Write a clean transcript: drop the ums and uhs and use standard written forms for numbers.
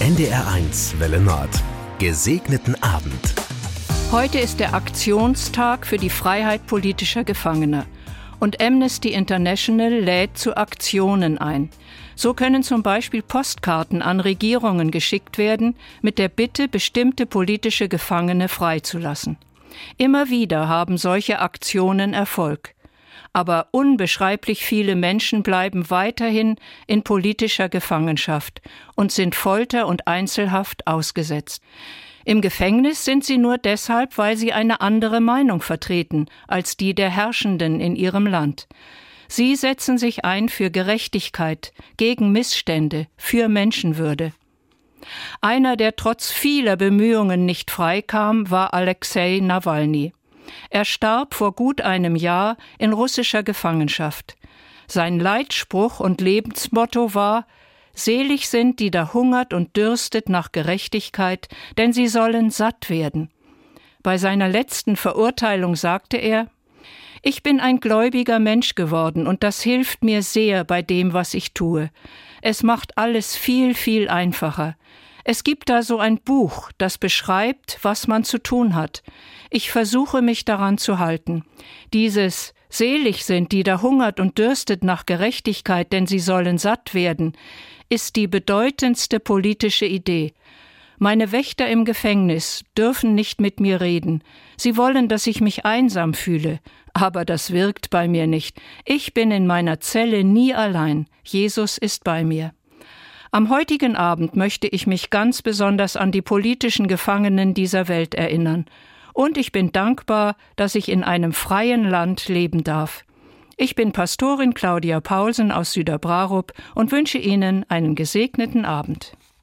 NDR1 Welle Nord. Gesegneten Abend. Heute ist der Aktionstag für die Freiheit politischer Gefangener. Und Amnesty International lädt zu Aktionen ein. So können zum Beispiel Postkarten an Regierungen geschickt werden, mit der Bitte, bestimmte politische Gefangene freizulassen. Immer wieder haben solche Aktionen Erfolg. Aber unbeschreiblich viele Menschen bleiben weiterhin in politischer Gefangenschaft und sind Folter und Einzelhaft ausgesetzt. Im Gefängnis sind sie nur deshalb, weil sie eine andere Meinung vertreten als die der Herrschenden in ihrem Land. Sie setzen sich ein für Gerechtigkeit, gegen Missstände, für Menschenwürde. Einer, der trotz vieler Bemühungen nicht freikam, war Alexei Nawalny. Er starb vor gut einem Jahr in russischer Gefangenschaft. Sein Leitspruch und Lebensmotto war: Selig sind, die da hungert und dürstet nach Gerechtigkeit, denn sie sollen satt werden. Bei seiner letzten Verurteilung sagte er: Ich bin ein gläubiger Mensch geworden und das hilft mir sehr bei dem, was ich tue. Es macht alles viel, viel einfacher. Es gibt da so ein Buch, das beschreibt, was man zu tun hat. Ich versuche mich daran zu halten. Dieses Selig sind, die da hungert und dürstet nach Gerechtigkeit, denn sie sollen satt werden, ist die bedeutendste politische Idee. Meine Wächter im Gefängnis dürfen nicht mit mir reden. Sie wollen, dass ich mich einsam fühle. Aber das wirkt bei mir nicht. Ich bin in meiner Zelle nie allein. Jesus ist bei mir. Am heutigen Abend möchte ich mich ganz besonders an die politischen Gefangenen dieser Welt erinnern. Und ich bin dankbar, dass ich in einem freien Land leben darf. Ich bin Pastorin Claudia Paulsen aus Süderbrarup und wünsche Ihnen einen gesegneten Abend.